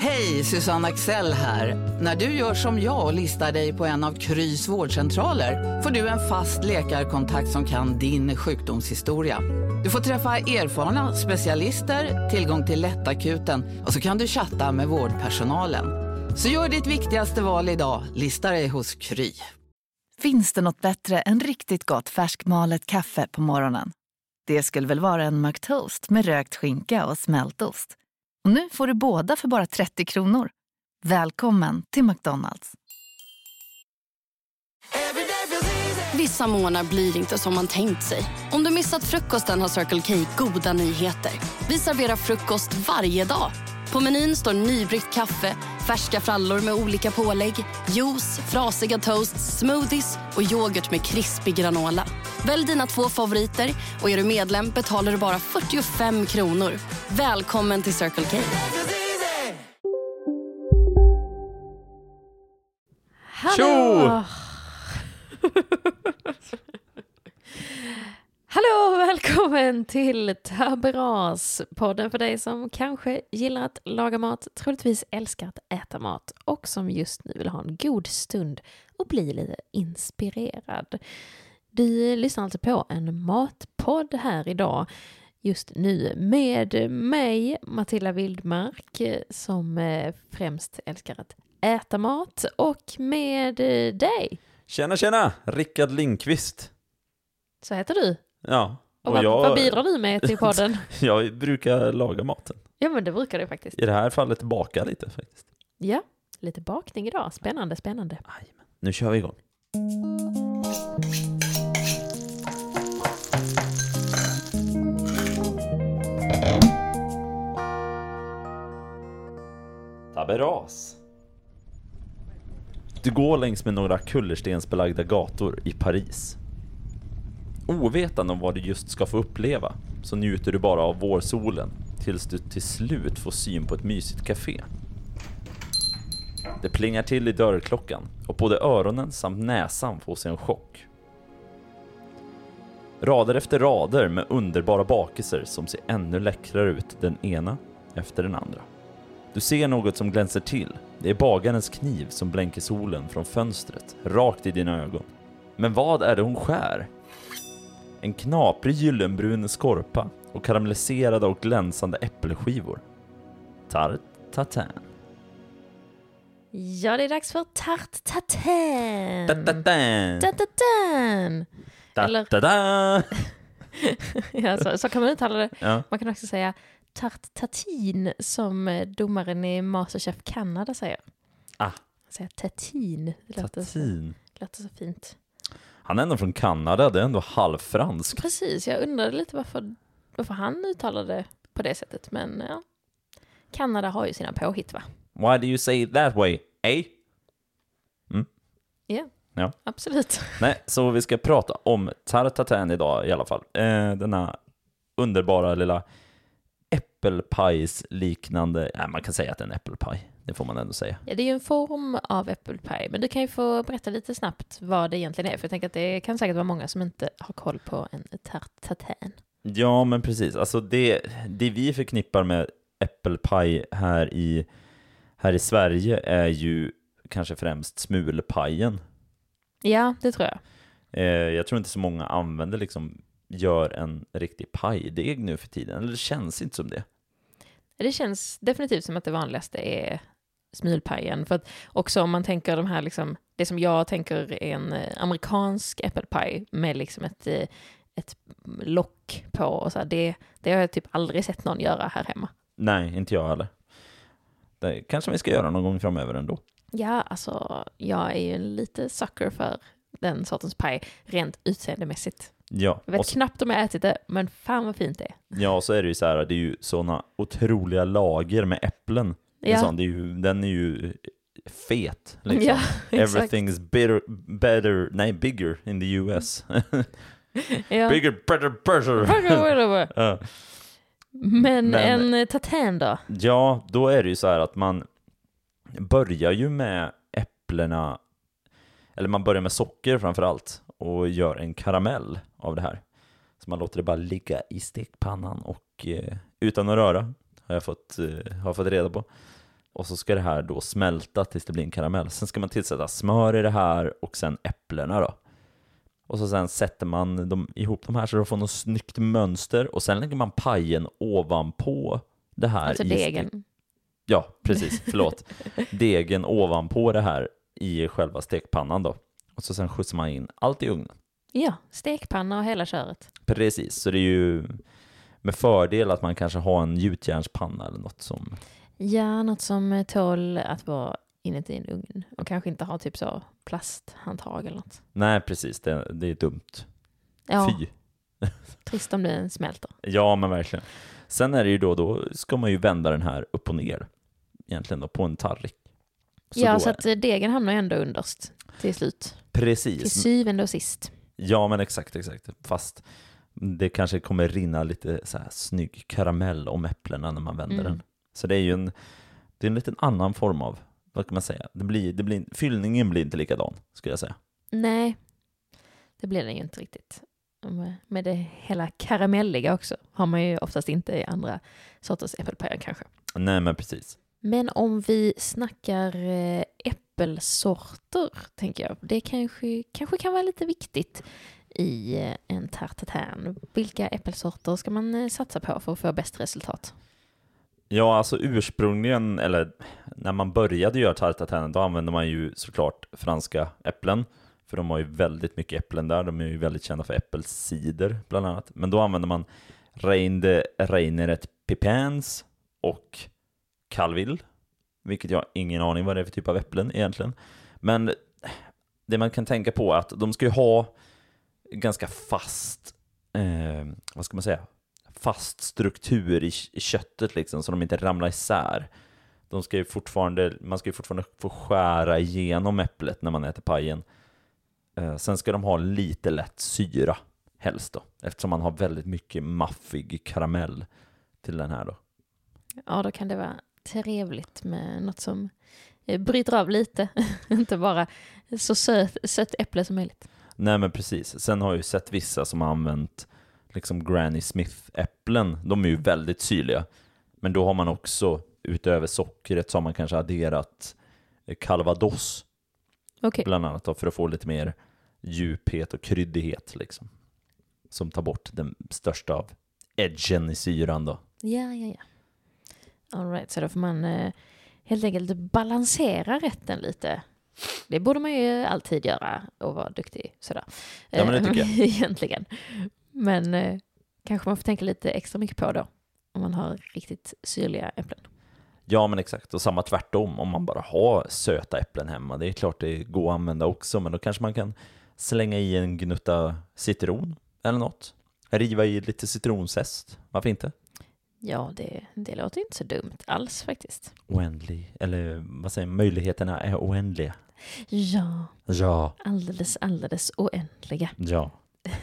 Hej, Susanne Axel här. När du gör som jag och listar dig på en av Krys vårdcentraler får du en fast läkarkontakt som kan din sjukdomshistoria. Du får träffa erfarna specialister, tillgång till lättakuten och så kan du chatta med vårdpersonalen. Så gör ditt viktigaste val idag, lista dig hos Kry. Finns det något bättre än riktigt gott färskmalet kaffe på morgonen? Det skulle väl vara en McToast med rökt skinka och smältost. Och nu får du båda för bara 30 kronor. Välkommen till McDonald's. Vissa månader blir inte som man tänkt sig. Om du missat frukosten har Circle K goda nyheter. Vi serverar frukost varje dag. På menyn står nybryggt kaffe, färska frallor med olika pålägg, juice, frasiga toasts, smoothies och yoghurt med krispig granola. Välj dina 2 favoriter och är du medlem betalar du bara 45 kronor. Välkommen till Circle K. Hallå! Hallå, välkommen till Taberas, podden för dig som kanske gillar att laga mat, troligtvis älskar att äta mat och som just nu vill ha en god stund och bli lite inspirerad. Du lyssnar alltså på en matpodd här idag, just nu med mig, Matilda Wildmark, som främst älskar att äta mat, och med dig. Tjena, Rickard Lindqvist. Så heter du? Ja. Och vad bidrar du med till podden? Jag brukar laga maten. Ja, men det brukar du faktiskt. I det här fallet baka lite faktiskt. Ja, lite bakning idag. Spännande. Aj, nu kör vi igång. Taberas. Du går längs med några kullerstensbelagda gator i Paris. Ovetande om vad du just ska få uppleva så njuter du bara av vårsolen tills du till slut får syn på ett mysigt café. Det plingar till i dörrklockan och både öronen samt näsan får sig en chock. Rader efter rader med underbara bakelser som ser ännu läckrare ut, den ena efter den andra. Du ser något som glänser till. Det är bagarens kniv som blänker solen från fönstret rakt i dina ögon. Men vad är det hon skär? En knaprig gyllenbrun skorpa och karamelliserade och glänsande äppelskivor. Tarte tatin. Ja, det är dags för tarte tatin. Ta-ta-ta. Eller... Ta-ta-ta. Ja, så kan man uttala det. Ja. Man kan också säga tarte tatin, som domaren i Masterchef Canada säger. Han säger tatin. Det låter så fint. Han är ändå från Kanada, det är ändå halvfransk. Precis, jag undrade lite varför han uttalade på det sättet. Men ja, Kanada har ju sina påhitt, va? Why do you say it that way, eh? Ja, absolut. Nej, så vi ska prata om tarte tatin idag i alla fall. Denna underbara lilla äppelpajs liknande, man kan säga att det är en äppelpaj. Det får man ändå säga. Ja, det är ju en form av äppelpaj. Men du kan ju få berätta lite snabbt vad det egentligen är. För jag tänker att det kan säkert vara många som inte har koll på en tarte tatin. Ja, men precis. Alltså det vi förknippar med äppelpaj här i Sverige är ju kanske främst smulpajen. Ja, det tror jag. Jag tror inte så många gör en riktig pajdeg nu för tiden. Eller det känns inte som det. Det känns definitivt som att det vanligaste är smulpajen. För att också om man tänker de här det som jag tänker är en amerikansk äppelpaj med ett lock på och så här, det har jag typ aldrig sett någon göra här hemma. Nej, inte jag heller. Det kanske vi ska göra någon gång framöver ändå. Ja, alltså jag är ju lite sucker för den sortens paj rent utseendemässigt. Ja. Jag vet knappt om jag ätit det, men fan vad fint det är. Ja, så är det ju så här, det är ju såna otroliga lager med äpplen. Ja. Den är ju fet liksom. Ja, everything's bigger in the US. Ja. Bigger, better. Ja. Men en tatin då? Ja, då är det ju så här att man börjar ju med äpplena, eller man börjar med socker framförallt och gör en karamell av det här. Så man låter det bara ligga i stekpannan och utan att röra har jag fått reda på. Och så ska det här då smälta tills det blir en karamell. Sen ska man tillsätta smör i det här och sen äpplena då. Och så sen sätter man ihop de här så de får något snyggt mönster. Och sen lägger man pajen ovanpå det här. Alltså degen. Ja, precis. Förlåt. Degen ovanpå det här i själva stekpannan då. Och så sen skjutsar man in allt i ugnen. Ja, stekpanna och hela köret. Precis, så det är ju med fördel att man kanske har en gjutjärnspanna eller något som... Ja, något som tål att vara inuti en ugn. Och kanske inte ha typ så plasthandtag eller något. Nej, precis. Det är dumt. Ja, Fy. trist om det smälter. Ja, men verkligen. Sen är det ju då ska man ju vända den här upp och ner. Egentligen då, på en tallrik. Så att degen hamnar ändå underst till slut. Precis. Till syvende och sist. Ja, men exakt. Fast det kanske kommer rinna lite så här snygg karamell om äpplena när man vänder den. Så det är ju en liten annan form av, vad kan man säga? Fyllningen blir inte likadan, skulle jag säga. Nej, det blir den ju inte riktigt. Med det hela karamelliga också har man ju oftast inte i andra sorters äppelpajer kanske. Nej, men precis. Men om vi snackar äppelsorter, tänker jag. Det kanske kan vara lite viktigt i en tarte tatin. Vilka äppelsorter ska man satsa på för att få bäst resultat? Ja, alltså ursprungligen, eller när man började göra tarte tatin, då använde man ju såklart franska äpplen. För de har ju väldigt mycket äpplen där. De är ju väldigt kända för äppelcider bland annat. Men då använder man Reineret Pipins och Calville. Vilket jag har ingen aning vad det är för typ av äpplen egentligen. Men det man kan tänka på är att de ska ju ha ganska fast, vad ska man säga? Fast struktur i köttet liksom, så de inte ramlar isär. Man ska ju fortfarande få skära igenom äpplet när man äter pajen. Sen ska de ha lite lätt syra helst då, eftersom man har väldigt mycket maffig karamell till den här då. Ja, då kan det vara trevligt med något som bryter av lite. Inte bara så sött äpple som möjligt. Nej, men precis. Sen har jag ju sett vissa som har använt liksom Granny Smith-äpplen. De är ju väldigt syrliga. Men då har man också, utöver sockret, så har man kanske adderat calvados. Okay. Bland annat då, för att få lite mer djuphet och kryddighet liksom. Som tar bort den största av edgen i syran då. Ja. All right, så då får man helt enkelt balansera rätten lite. Det borde man ju alltid göra och vara duktig sådär. Ja, men det tycker jag. Egentligen. Men kanske man får tänka lite extra mycket på då. Om man har riktigt syrliga äpplen. Ja, men exakt. Och samma tvärtom. Om man bara har söta äpplen hemma. Det är klart det går att använda också. Men då kanske man kan slänga i en gnutta citron eller något. Riva i lite citronzest. Varför inte? Ja, det låter inte så dumt alls faktiskt. Oändlig. Eller vad säger, möjligheterna är oändliga. Ja. Alldeles oändliga. Ja.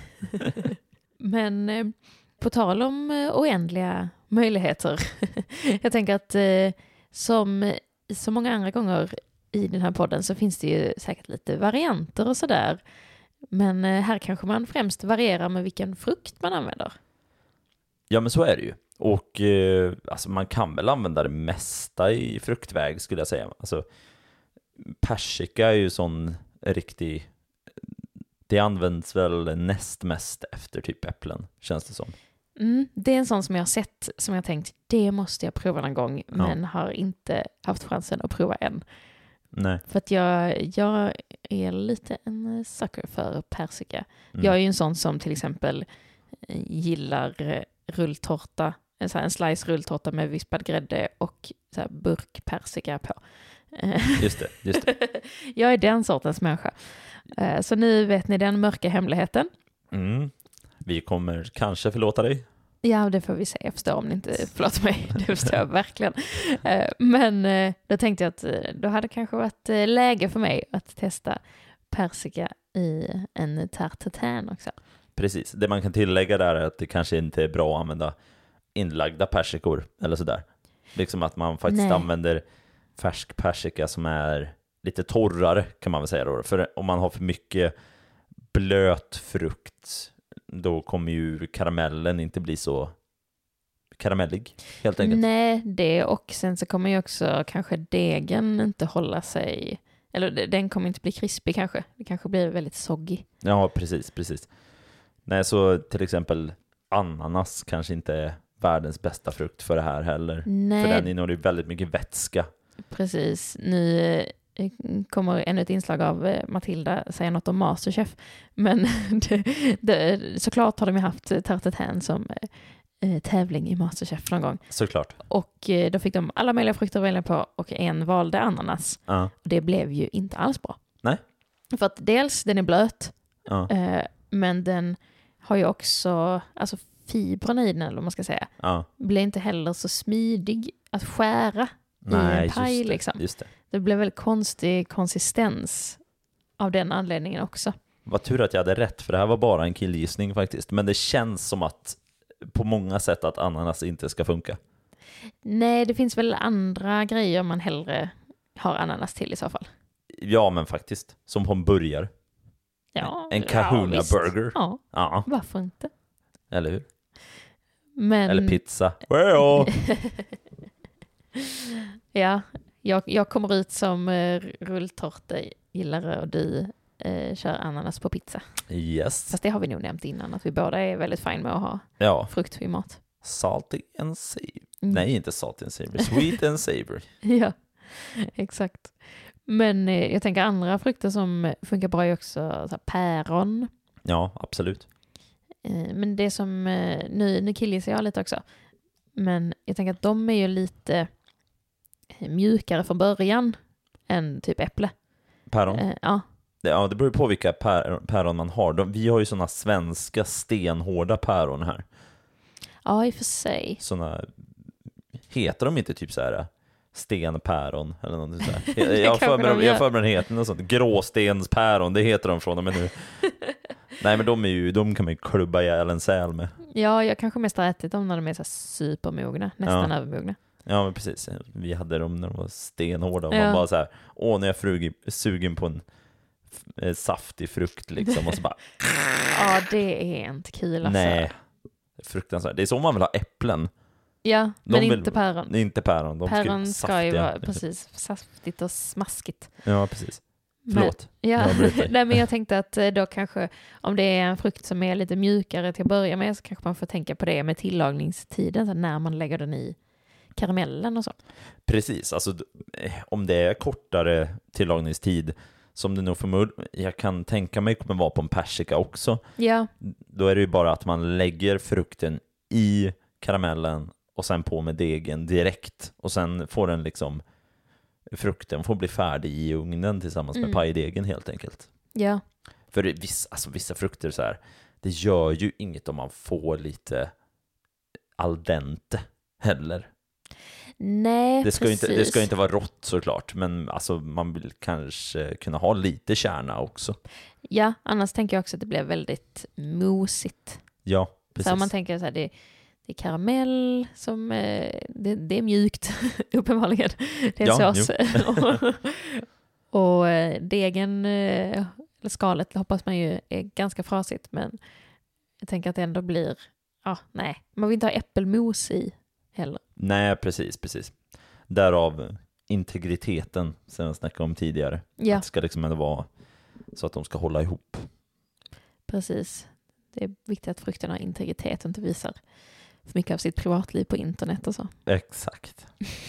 Men på tal om oändliga möjligheter. Jag tänker att som så många andra gånger i den här podden så finns det ju säkert lite varianter och sådär. Men här kanske man främst varierar med vilken frukt man använder. Ja, men så är det ju. Och alltså man kan väl använda det mesta i fruktväg, skulle jag säga. Alltså, persika är ju sån riktig... Det används väl näst mest efter typ äpplen, känns det som. Det är en sån som jag har sett, som jag tänkt, det måste jag prova någon gång, men har inte haft chansen att prova än. Nej. För att jag är lite en sucker för persika. Jag är ju en sån som till exempel gillar rulltårta, en slice rulltårta med vispad grädde och så här burkpersika på. Just det. Jag är den sortens människa. Så nu vet ni den mörka hemligheten. Vi kommer kanske förlåta dig. Ja, det får vi se. Jag förstår om ni inte förlåter mig. Det förstår jag verkligen. Men då tänkte jag att då hade kanske varit läge för mig att testa persika i en tarte tatin också. Precis. Det man kan tillägga där är att det kanske inte är bra att använda inlagda persikor eller sådär. Liksom att man faktiskt använder färsk persika som är lite torrare, kan man väl säga då. För om man har för mycket blöt frukt, då kommer ju karamellen inte bli så karamellig, helt enkelt. Nej, det och sen så kommer ju också kanske degen inte hålla sig, eller den kommer inte bli krispig kanske. Det kanske blir väldigt soggy. Ja, precis. Nej, så till exempel ananas kanske inte är världens bästa frukt för det här heller. Nej. För den innehåller ju väldigt mycket vätska. Precis. Nu kommer ännu ett inslag av Matilda säga något om Masterchef. Men såklart har de ju haft Tarte Tatin som tävling i Masterchef någon gång. Såklart. Och då fick de alla möjliga frukter att välja på och en valde ananas. Och det blev ju inte alls bra. Nej. För att dels den är blöt, men den har ju också alltså fibrerna i den, eller vad man ska säga. Blir inte heller så smidig att skära i en paj liksom. Just det. Det blev väldigt konstig konsistens av den anledningen också. Vad tur att jag hade rätt, för det här var bara en killgissning faktiskt. Men det känns som att på många sätt att ananas inte ska funka. Nej, det finns väl andra grejer man hellre har ananas till i så fall. Ja, men faktiskt. Som på en burgare. Ja, en kahuna burger. Ja, varför inte? Eller hur? Men... Eller pizza. Well. Ja, jag kommer ut som rulltårtegillare och du kör ananas på pizza. Yes. Fast det har vi nog nämnt innan, att vi båda är väldigt fine med att ha frukt i mat. Salty and savory. Nej, inte salty and savory. Sweet and savory. Ja, exakt. Men jag tänker andra frukter som funkar bra är också så här, päron. Ja, absolut. Men det som, nu killgissar jag lite också. Men jag tänker att de är ju lite mjukare från början än typ äpple. Päron? Ja. Det beror på vilka päron man har. Vi har ju såna svenska stenhårda päron här. Ja, i och för sig. Såna, heter de inte typ så här stenpäron eller något så här? Jag förbereder heter något sånt. Gråstenspäron, det heter de från och med nu. Nej, men de kan man ju klubba ihjäl en säl med. Ja, jag kanske mest har ätit dem när de är så supermogna, nästan övermogna. Ja, men precis. Vi hade dem när de var stenhårda och man bara så här, när jag är sugen på en saftig frukt liksom, och så bara ja, det är inte kul alltså. Nej, fruktansvärt. Det är så man vill ha äpplen. Ja, men inte päron. Inte päron. Päron ska ju vara precis saftigt och smaskigt. Ja, precis. Förlåt. Nej, men jag tänkte att då kanske, om det är en frukt som är lite mjukare till att börja med, så kanske man får tänka på det med tillagningstiden, så när man lägger den i karamellen och så. Precis, alltså om det är kortare tillagningstid, som det nog jag kan tänka mig kommer vara på en persika också. Ja. Då är det ju bara att man lägger frukten i karamellen och sen på med degen direkt. Och sen får den liksom, frukten får bli färdig i ugnen tillsammans med pajdegen helt enkelt. Ja. För vissa frukter så här, det gör ju inget om man får lite al dente heller. Nej, det ska inte vara rått såklart, men alltså man vill kanske kunna ha lite kärna också. Ja, annars tänker jag också att det blir väldigt mosigt. Ja, precis. Så om man tänker så här, det är karamell som det är mjukt uppenbarligen. Det är sås. Och degen eller skalet hoppas man ju är ganska frasigt, men jag tänker att det ändå blir nej, man vill inte ha äppelmos i heller. Nej, precis. Därav integriteten som jag snackade om tidigare. Ja. Att det ska liksom ändå vara så att de ska hålla ihop. Precis. Det är viktigt att frukterna har integritet och inte visar för mycket av sitt privatliv på internet och så. Exakt.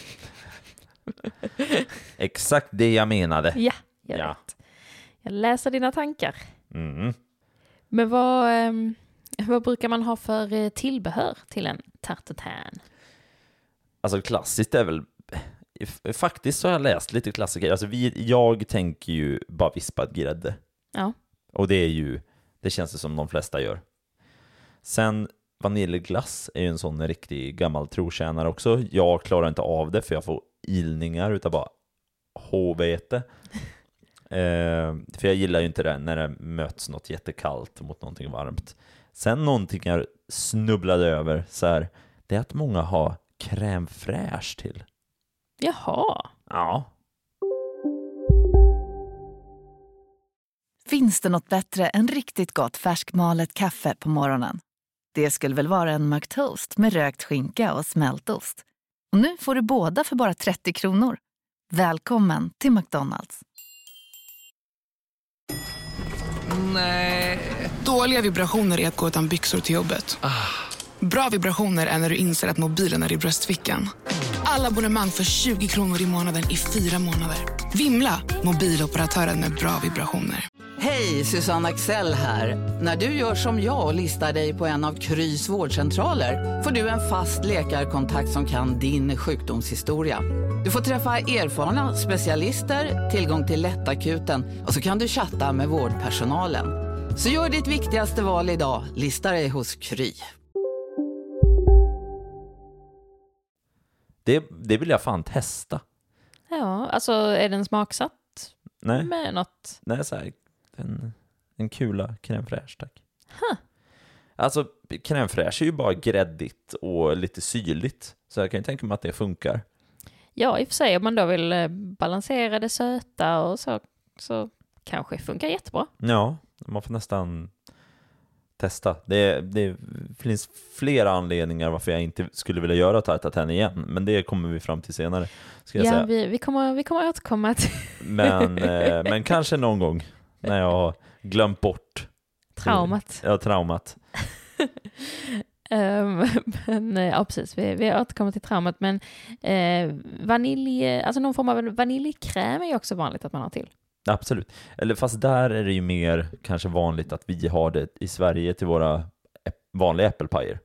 Exakt det jag menade. Ja, jag vet. Jag läser dina tankar. Mm. Men vad brukar man ha för tillbehör till en Tarte Tatin? Alltså klassiskt är väl, faktiskt så har jag läst lite klassiker. Alltså jag tänker ju bara vispad grädde. Ja. Och det känns det som de flesta gör. Sen vaniljglass är ju en sån riktig gammal trotjänare också. Jag klarar inte av det för jag får ilningar utav bara håvete. För jag gillar ju inte det när det möts något jättekallt mot någonting varmt. Sen någonting jag snubblade över så här, det är att många har crème fraîche till. Jaha. Ja. Finns det något bättre än riktigt gott färskmalet kaffe på morgonen? Det skulle väl vara en McToast med rökt skinka och smältost. Och nu får du båda för bara 30 kronor. Välkommen till McDonald's. Nej. Dåliga vibrationer är att gå utan byxor till jobbet. Bra vibrationer är när du inser att mobilen är i bröstfickan. Alla abonnemang för 20 kronor i månaden i 4 månader. Vimla, mobiloperatören med bra vibrationer. Hej, Susanne Axel här. När du gör som jag och listar dig på en av Krys vårdcentraler får du en fast läkarkontakt som kan din sjukdomshistoria. Du får träffa erfarna specialister, tillgång till lättakuten och så kan du chatta med vårdpersonalen. Så gör ditt viktigaste val idag, lista dig hos Kry. Det vill jag fan testa. Ja, alltså är den smaksatt Nej, med något? nej så här, en kula crème fraîche, tack. Huh. Alltså, crème fraîche är ju bara gräddigt och lite syrligt. Så jag kan ju tänka mig att det funkar. Ja, i och för sig om man då vill balansera det söta och så kanske funkar jättebra. Ja, man får nästan testa. Det finns flera anledningar varför jag inte skulle vilja göra tarte tatin igen, men det kommer vi fram till senare. Ska jag säga. Vi kommer återkomma till Men kanske någon gång när jag har glömt bort traumat. Ja, traumat. Men ja, precis. Vi återkommer till traumat, men vanilj, alltså någon form av vaniljkräm är ju också vanligt att man har till. Absolut. Eller fast där är det ju mer kanske vanligt att vi har det i Sverige till våra vanliga äppelpajer.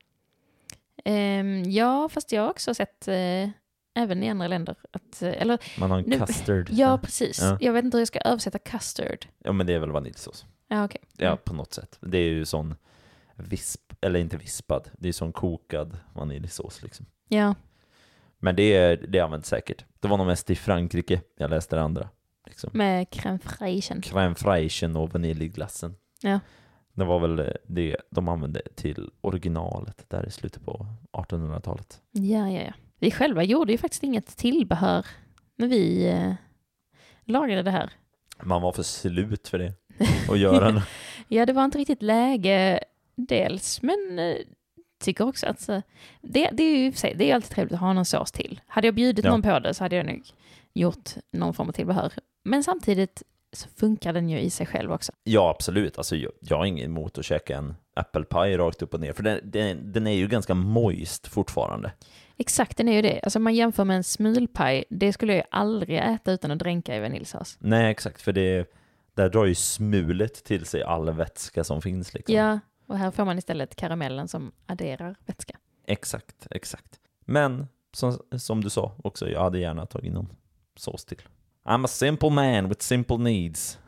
Ja, fast jag har också sett även i andra länder att, eller Man har en custard. Ja, precis. Ja. Jag vet inte hur jag ska översätta custard. Ja, men det är väl vaniljsås. Ja, okej. Ja, på något sätt. Det är ju sån eller inte vispad. Det är sån kokad vaniljsås liksom. Ja. Men det används säkert. Det var nog mest i Frankrike. Jag läste det andra. Liksom. Med crème fraîche. Crème fraîche och vaniljglassen. Ja. Det var väl det de använde till originalet där i slutet på 1800-talet. Ja. Vi själva gjorde ju faktiskt inget tillbehör när vi lagade det här. Man var för slut för det. Och göra det. Ja, det var inte riktigt läge dels, men tycker också att det är ju det är alltid trevligt att ha någon sås till. Hade jag bjudit någon på det så hade jag nog gjort någon form av tillbehör. Men samtidigt så funkar den ju i sig själv också. Ja, absolut. Alltså, jag har ingen emot att käka en äppelpaj rakt upp och ner. För den är ju ganska moist fortfarande. Exakt, den är ju det. Alltså man jämför med en smulpaj, det skulle jag aldrig äta utan att dränka i vaniljsås. Nej, exakt. För där drar ju smulet till sig all vätska som finns. Liksom. Ja, och här får man istället karamellen som adderar vätska. Exakt. Men som du sa också, jag hade gärna tagit någon sås till. I'm a simple man with simple needs.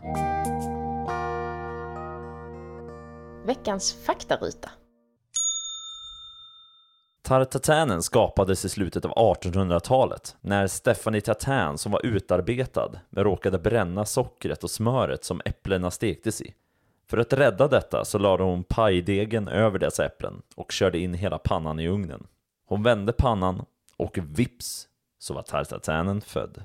Veckans faktaruta. Tarte tatin skapades i slutet av 1800-talet när Stéphanie Tatin, som var utarbetad, råkade bränna sockret och smöret som äpplena stektes i. För att rädda detta så lade hon pajdegen över dessa äpplen och körde in hela pannan i ugnen. Hon vände pannan och vips så var tarte tatin född.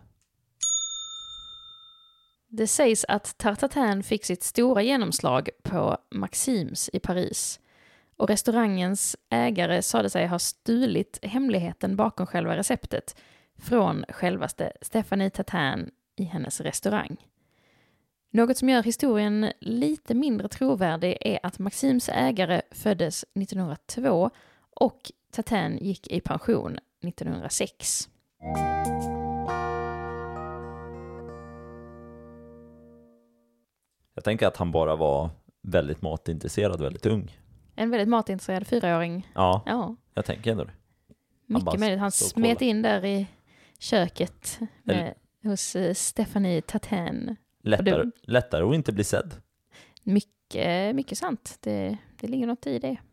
Det sägs att tarte tatin fick sitt stora genomslag på Maxims i Paris. Och restaurangens ägare sade sig ha stulit hemligheten bakom själva receptet från självaste Stéphanie Tatin i hennes restaurang. Något som gör historien lite mindre trovärdig är att Maxims ägare föddes 1902 och Tatin gick i pension 1906. Jag tänker att han bara var väldigt matintresserad, väldigt ung. En väldigt matintresserad 4-åring. Ja, jag tänker ändå det. Mycket möjligt. Han smet in där i köket hos Stéphanie Tatin. Lättare att inte bli sedd. Mycket sant. Det ligger något i det.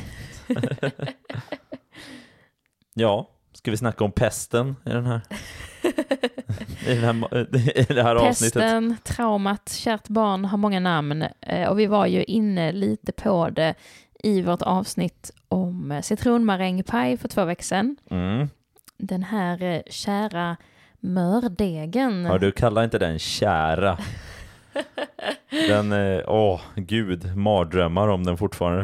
Ja, ska vi snacka om pesten i den här i det här avsnittet? Pesten, traumat, kärt barn har många namn. Och vi var ju inne lite på det i vårt avsnitt om citronmarängpaj för 2 veckor sedan. Mm. Den här kära mördegen. Ja, du kallar inte den kära. Den, gud, mardrömmar om den fortfarande.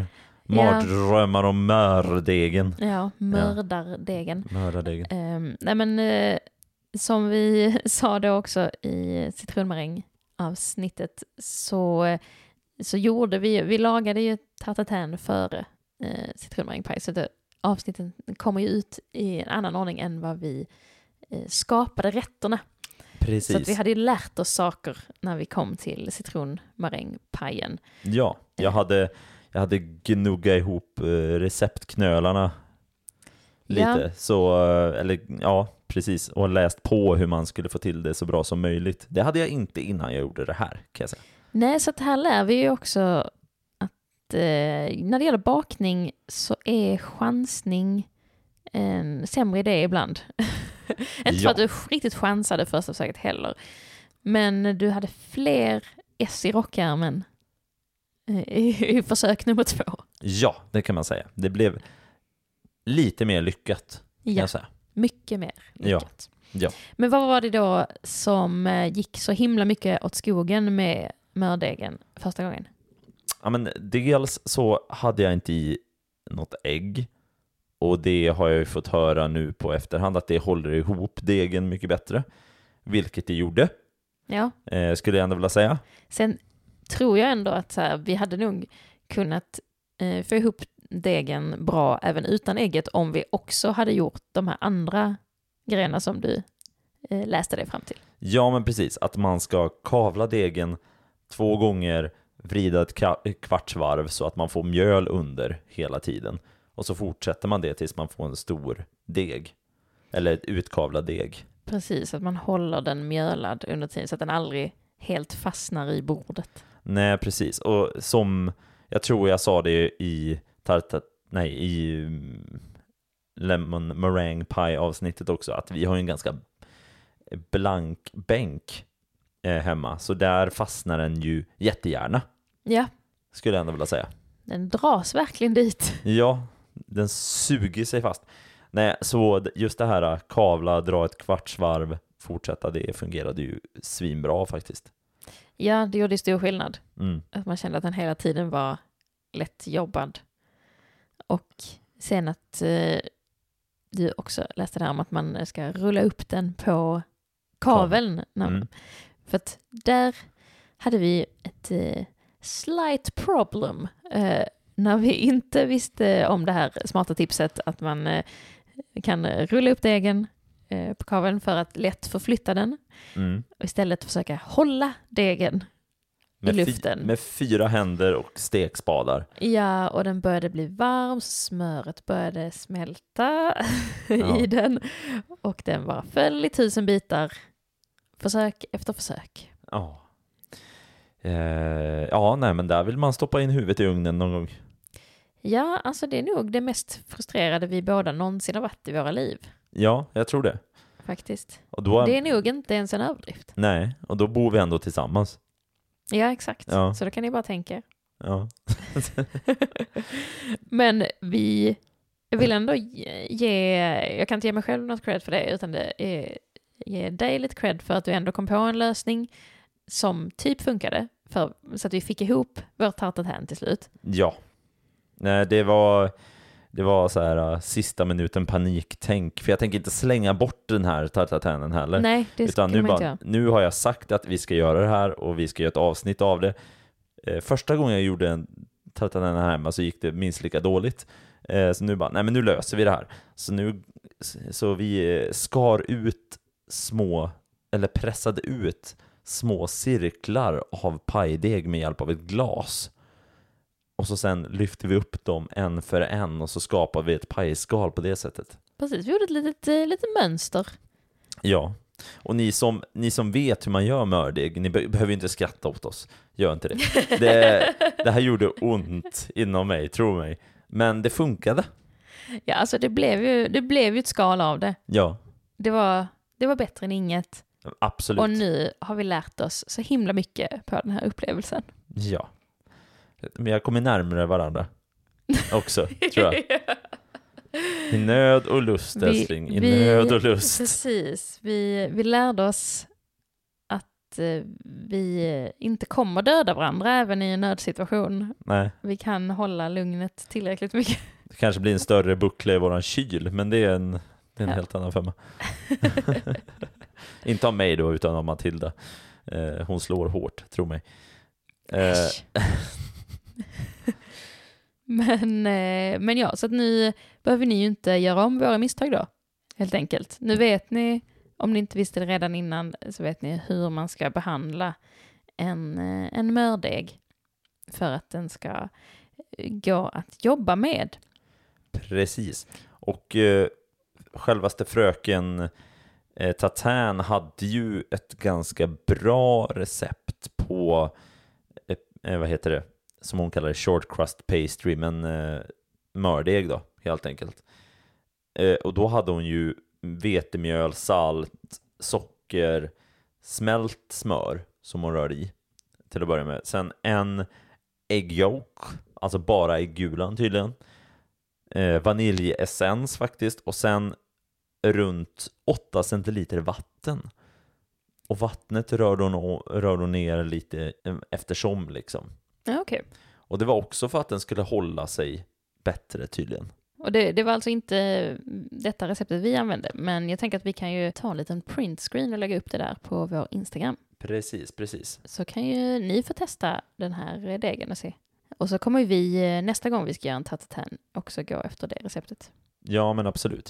Mardrömmar om mördegen. Ja, mördardegen. Mördardegen. Nej men som vi sa då också i citronmaräng-avsnittet så gjorde vi lagade ju tartatin före citronmarängpaj, så avsnitten kommer ju ut i en annan ordning än vad vi skapade rätterna. Precis. Så att vi hade ju lärt oss saker när vi kom till citronmarängpajen. Ja, jag hade gnuggat ihop receptknölarna lite. Ja. Så, eller ja, precis. Och läst på hur man skulle få till det så bra som möjligt. Det hade jag inte innan jag gjorde det här, kan jag säga. Nej, så att här lär vi ju också att när det gäller bakning så är chansning en sämre idé ibland. Inte för att du riktigt chansade första försöket heller. Men du hade fler S i rockärmen i försök nummer 2. Ja, det kan man säga. Det blev lite mer lyckat, kan jag säga. Mycket mer lyckat. Ja. Men vad var det då som gick så himla mycket åt skogen med mördegen första gången? Ja, men dels så hade jag inte i något ägg. Och det har jag ju fått höra nu på efterhand att det håller ihop degen mycket bättre. Vilket det gjorde. Ja. Skulle jag ändå vilja säga. Sen tror jag ändå att så här, vi hade nog kunnat få ihop degen bra även utan ägget om vi också hade gjort de här andra grejerna som du läste dig fram till. Ja, men precis. Att man ska kavla degen 2 gånger, vrida ett kvartsvarv så att man får mjöl under hela tiden. Och så fortsätter man det tills man får en stor deg. Eller ett utkavlad deg. Precis, att man håller den mjölad under tiden så att den aldrig helt fastnar i bordet. Nej, precis. Och som jag tror jag sa det i lemon meringue pie avsnittet också, att vi har en ganska blank bänk hemma. Så där fastnar den ju jättegärna. Ja. Skulle jag ändå vilja säga. Den dras verkligen dit. Ja, den suger sig fast. Nej, så just det här kavla, dra ett kvartsvarv, fortsätta, det fungerade ju svinbra faktiskt. Ja, det gjorde stor skillnad. Mm. Att man kände att den hela tiden var lätt jobbad. Och sen att du också läste där om att man ska rulla upp den på kaveln. För att där hade vi ett slight problem när vi inte visste om det här smarta tipset att man kan rulla upp degen på kaveln för att lätt förflytta den. Och istället försöka hålla degen i luften. Med 4 händer och stekspadar. Ja, och den började bli varm, smöret började smälta i den. Och den bara föll i 1000 bitar. Försök efter försök. Ja. Nej, men där vill man stoppa in huvudet i ugnen någon gång. Ja, alltså det är nog det mest frustrerade vi båda någonsin har varit i våra liv. Ja, jag tror det. Faktiskt. Och då, det är nog inte ens en överdrift. Nej, och då bor vi ändå tillsammans. Ja, exakt. Ja. Så då kan ni bara tänka. Ja. Men jag vill ändå jag kan inte ge mig själv något cred för det, utan det är ge dig lite cred för att du ändå kom på en lösning som typ funkade, så att vi fick ihop vår tartatin till slut. Ja. Nej, det var så här sista minuten paniktänk, för jag tänker inte slänga bort den här tartatinen heller. Nej, det utan nu har jag sagt att vi ska göra det här och vi ska göra ett avsnitt av det. Första gången jag gjorde en tartatin här hemma så gick det minst lika dåligt. Så nu bara, nu löser vi det här. Så vi skar ut pressade ut små cirklar av pajdeg med hjälp av ett glas. Och så sen lyfter vi upp dem en för en och så skapar vi ett pajskal på det sättet. Precis, vi gjorde ett litet mönster. Ja, och ni som vet hur man gör mördeg, ni behöver inte skratta åt oss. Gör inte det. Det här gjorde ont inom mig, tro mig. Men det funkade. Ja, alltså det blev ju ett skal av det. Ja. Det var bättre än inget. Absolut. Och nu har vi lärt oss så himla mycket på den här upplevelsen. Ja. Men jag kommer närmare varandra också, tror jag. I nöd och lust, älskling. I nöd och lust. Precis. Vi lärde oss att att vi inte kommer döda varandra även i en nödsituation. Nej. Vi kan hålla lugnet tillräckligt mycket. Det kanske blir en större buckla i våran kyl, men det är en helt annan femma. Inte av mig då, utan av Matilda. Hon slår hårt, tro mig. Men ja, så att nu behöver ni ju inte göra om våra misstag då, helt enkelt. Nu vet ni, om ni inte visste det redan innan, så vet ni hur man ska behandla en mördeg för att den ska gå att jobba med. Precis. Och självaste fröken Tatin hade ju ett ganska bra recept på vad heter det, som hon kallar det, short crust pastry, men mördeg då, helt enkelt. Och då hade hon ju vetemjöl, salt, socker, smält smör som hon rörde i till att börja med. Sen en egg yolk, alltså bara äggulan tydligen. Vaniljessens faktiskt, och sen runt 8 centiliter vatten. Och vattnet rör hon ner lite eftersom liksom. Ja, okej. Och det var också för att den skulle hålla sig bättre tydligen. Och det var alltså inte detta receptet vi använde, men jag tänker att vi kan ju ta en liten printscreen och lägga upp det där på vår Instagram. Precis. Så kan ju ni få testa den här degen och se. Och så kommer vi nästa gång vi ska göra en tatatän också gå efter det receptet. Ja, men absolut.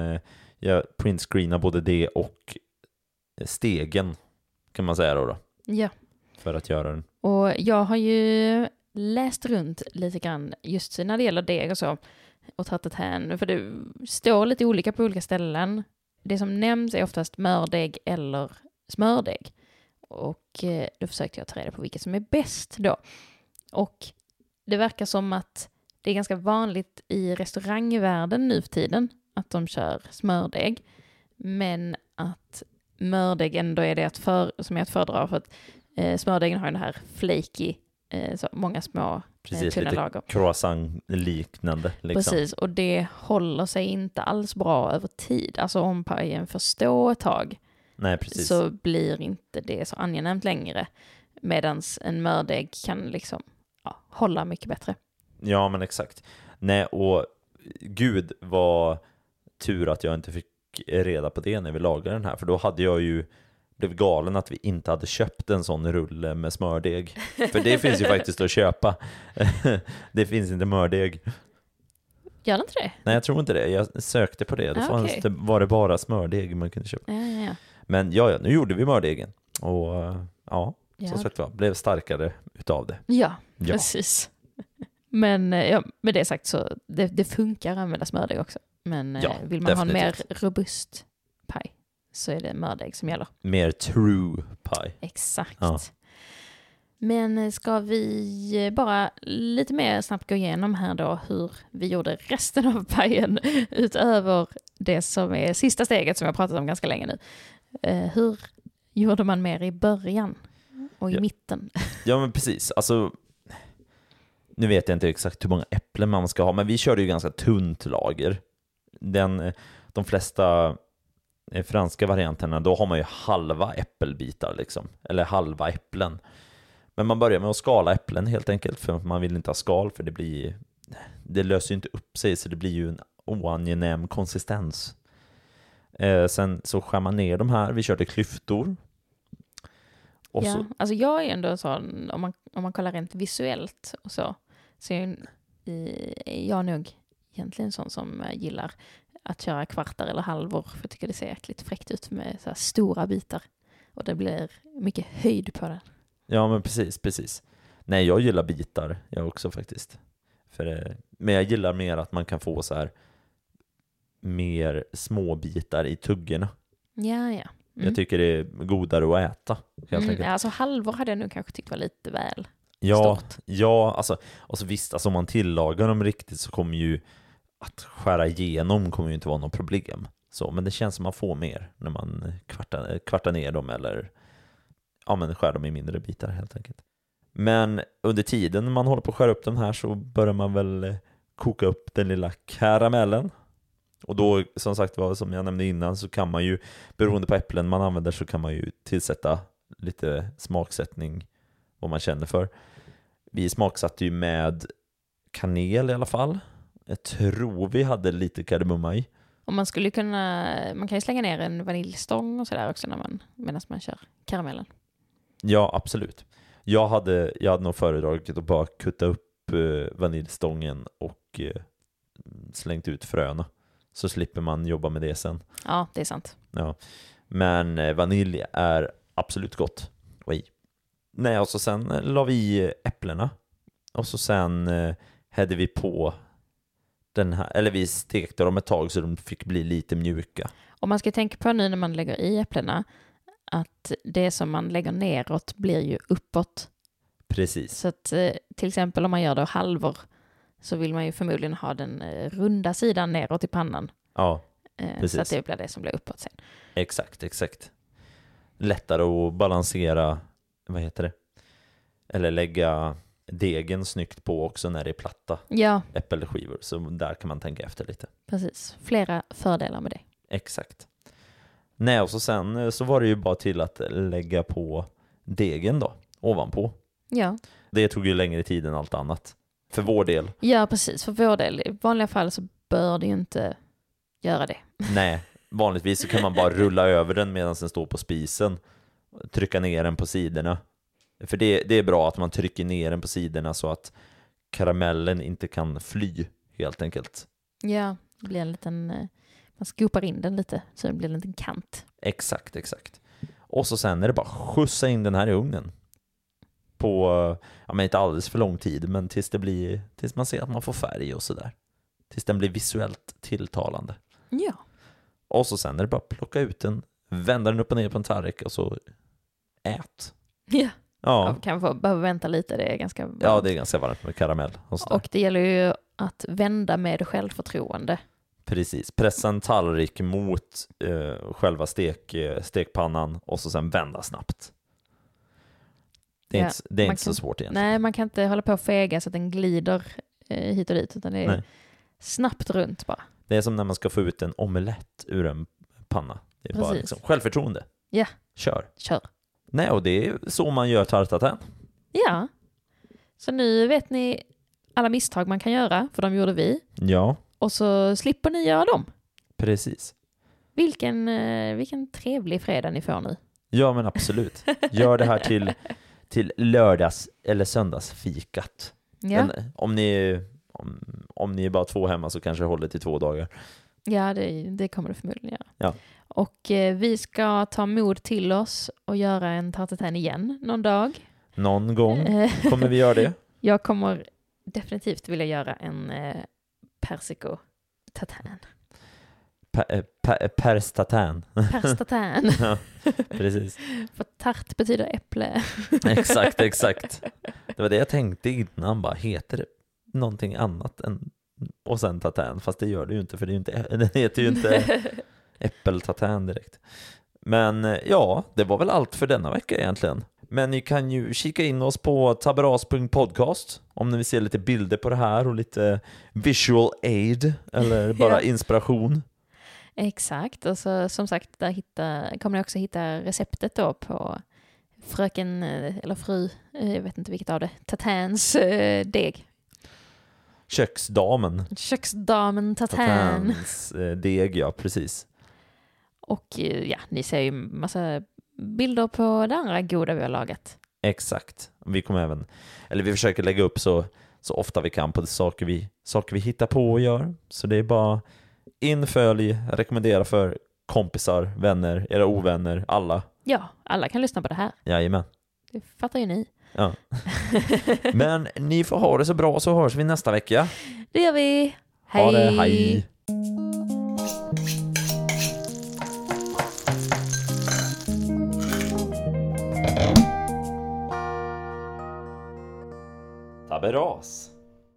Jag printscreena både det och stegen, kan man säga då. Ja. För att göra den. Och jag har ju läst runt lite grann just när det gäller deg och så. Och tatatän, för det står lite olika på olika ställen. Det som nämns är oftast mördeg eller smördeg. Och då försökte jag ta reda på vilket som är bäst då. Och det verkar som att det är ganska vanligt i restaurangvärlden nu för tiden att de kör smördeg. Men att mördeg ändå är det som är att föredra, för att smördegen har den här flaky, så många små precis, tunna lite lager. croissant-liknande. Liksom. Precis, och det håller sig inte alls bra över tid. Alltså om pajen får stå ett tag. Nej, precis. Så blir inte det så angenämt längre. Medan en mördeg kan liksom hålla mycket bättre. Ja, men exakt. Nej, och gud vad tur att jag inte fick reda på det när vi lagade den här. För då hade jag ju blivit galen att vi inte hade köpt en sån rulle med smördeg. För det finns ju faktiskt att köpa. Det finns inte mördeg. Gör det inte det? Nej, jag tror inte det. Jag sökte på det. Då Okay. var det bara smördeg man kunde köpa. Ja. Men ja, nu gjorde vi mördegen. Och som sagt var, blev starkare utav det. Ja, precis. Men med det sagt så det funkar att använda smördeg också. Men vill man definitivt ha en mer robust paj så är det mördeg som gäller. Mer true pie. Exakt. Ja. Men ska vi bara lite mer snabbt gå igenom här då hur vi gjorde resten av pajen utöver det som är sista steget som jag pratat om ganska länge nu. Hur gjorde man mer i början och i mitten? Ja, men precis. Alltså, nu vet jag inte exakt hur många äpplen man ska ha, men vi körde ju ganska tunt lager. De flesta franska varianterna, då har man ju halva äppelbitar liksom, eller halva äpplen. Men man börjar med att skala äpplen helt enkelt, för man vill inte ha skal, för det löser ju inte upp sig, så det blir ju en oangenäm konsistens. Sen så skär man ner de här, vi körde klyftor. Och ja, så, alltså jag är ändå sån, om man kollar rent visuellt och så är jag nog egentligen sån som gillar att köra kvartar eller halvor, för jag tycker det ser jäkligt fräckt ut med så här stora bitar och det blir mycket höjd på det. ja, men precis. Nej, jag gillar bitar, jag också faktiskt. Men jag gillar mer att man kan få så här mer små bitar i tuggorna. Ja. Jag tycker det är godare att äta. Alltså halvor hade jag nog kanske tyckt var lite väl stort. stort. Ja, alltså visst, alltså om man tillagar dem riktigt så kommer ju att skära igenom kommer ju inte vara något problem. Så, men det känns som man får mer när man kvartar ner dem eller men skär dem i mindre bitar helt enkelt. Men under tiden man håller på att skära upp den här så börjar man väl koka upp den lilla karamellen. Och då, som sagt var, som jag nämnde innan, så kan man ju, beroende på äpplen man använder, så kan man ju tillsätta lite smaksättning, vad man känner för. Vi smaksatte ju med kanel i alla fall. Jag tror vi hade lite kardemumma i. Och man kan ju slänga ner en vaniljstång och sådär också medan man kör karamellen. Ja, absolut. Jag hade nog föredragit att bara kutta upp vaniljstången och slängt ut fröna. Så slipper man jobba med det sen. Ja, det är sant. Ja. Men vanilj är absolut gott. Nej, och så sen la vi i äpplena. Och så sen hädde vi på den här, eller vi stekte dem ett tag så de fick bli lite mjuka. Och man ska tänka på nu när man lägger i äpplena att det som man lägger neråt blir ju uppåt. Precis. Så att till exempel om man gör det halvor så vill man ju förmodligen ha den runda sidan neråt i pannan. Ja, precis. Så att det blir det som blir uppåt sen. Exakt. Lättare att balansera, vad heter det? Eller lägga degen snyggt på också när det är platta äppelskivor. Så där kan man tänka efter lite. Precis. Flera fördelar med det. Exakt. Nej, och så sen så var det ju bara till att lägga på degen då, ovanpå. Ja. Det tog ju längre tid än allt annat. För vår del. Ja, precis. För vår del. I vanliga fall så bör det ju inte göra det. Nej, vanligtvis så kan man bara rulla över den medan den står på spisen. Trycka ner den på sidorna. För det är bra att man trycker ner den på sidorna så att karamellen inte kan fly, helt enkelt. Ja, det blir en liten... Man skopar in den lite så det blir en liten kant. Exakt. Och så sen är det bara skjutsa in den här i ugnen. På, men inte alldeles för lång tid, men tills man ser att man får färg och sådär. Tills den blir visuellt tilltalande. Ja. Och så sen är det bara plocka ut den, vända den upp och ner på en tallrik och så ät. Ja. Ja. Kan behöva vänta lite, det är ganska varmt. Ja, det är ganska varmt med karamell. Och det gäller ju att vända med självförtroende. Precis, pressa en tallrik mot själva stekpannan och så sen vända snabbt. Det är inte så svårt egentligen. Nej, man kan inte hålla på och fega så att den glider hit och dit, utan det är snabbt runt bara. Det är som när man ska få ut en omelett ur en panna. Det är bara liksom självförtroende. Ja. Kör. Nej, och det är så man gör tartatin. Ja. Så nu vet ni alla misstag man kan göra, för de gjorde vi. Ja. Och så slipper ni göra dem. Precis. Vilken trevlig fredag ni får nu. Ja, men absolut. Gör det här till lördags- eller söndagsfikat. Ja. Men om ni är bara 2 hemma så kanske det håller till 2 dagar. Ja, det kommer det förmodligen göra. Ja. Och vi ska ta mod till oss och göra en tartatin igen någon dag. Någon gång kommer vi göra det. Jag kommer definitivt vilja göra en persiko-tatin. Perstatin. Perstatin. Ja, precis. För tart betyder äpple. Exakt. Det var det jag tänkte innan. Bara, heter det någonting annat än och sen tatin? Fast det gör det ju inte, för den heter ju inte äppeltatin direkt. Men ja, det var väl allt för denna vecka egentligen. Men ni kan ju kika in oss på taberas.podcast om ni vill se lite bilder på det här och lite visual aid eller bara inspiration. Exakt, och så som sagt där kommer ni också hitta receptet då på fröken eller fru, jag vet inte vilket av det, tatins deg. Köksdamen Tatins deg, ja, precis. Och ja, ni ser ju massa bilder på det andra goda vi har lagat. Exakt. Vi kommer vi försöker lägga upp så ofta vi kan på saker vi hittar på och gör. Så det är bara infölj, rekommendera för kompisar, vänner, era ovänner, alla. Ja, alla kan lyssna på det här. Jajamän. Det fattar ju ni. Ja. Men ni får ha det så bra, så hörs vi nästa vecka. Det gör vi. Hej. Ha det, hej. Taberas.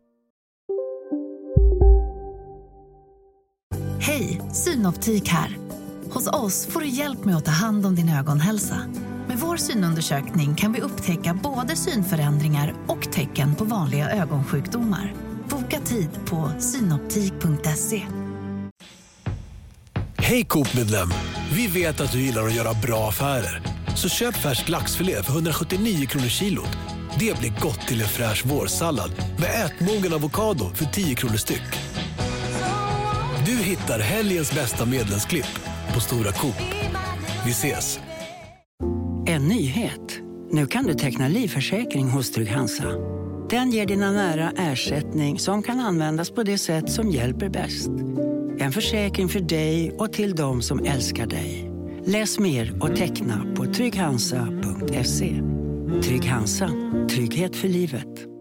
Hej, Synoptik här. Hos oss får du hjälp med att ta hand om din ögonhälsa. Med vår synundersökning kan vi upptäcka både synförändringar och tecken på vanliga ögonsjukdomar. Boka tid på synoptik.se. Hej Coop-medlem. Vi vet att du gillar att göra bra affärer. Så köp färsk laxfilé för 179 kronor kilot. Det blir gott till en fräsch vårsallad med ätmogen avokado för 10 kronor styck. Du hittar helgens bästa medlemsklipp på Stora Coop. Vi ses! En nyhet. Nu kan du teckna livförsäkring hos Trygg-Hansa. Den ger dina nära ersättning som kan användas på det sätt som hjälper bäst. En försäkring för dig och till de som älskar dig. Läs mer och teckna på trygghansa.se. Trygg-Hansa. Trygghet för livet.